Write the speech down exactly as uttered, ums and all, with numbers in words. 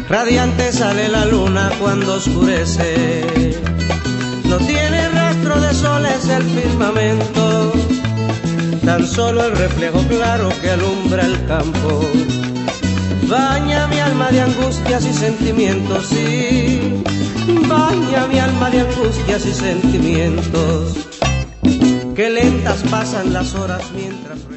Radiante sale la luna cuando oscurece, no tiene rastro de soles el firmamento, tan solo el reflejo claro que alumbra el campo. Baña mi alma de angustias y sentimientos, sí, baña mi alma de angustias y sentimientos, que lentas pasan las horas mientras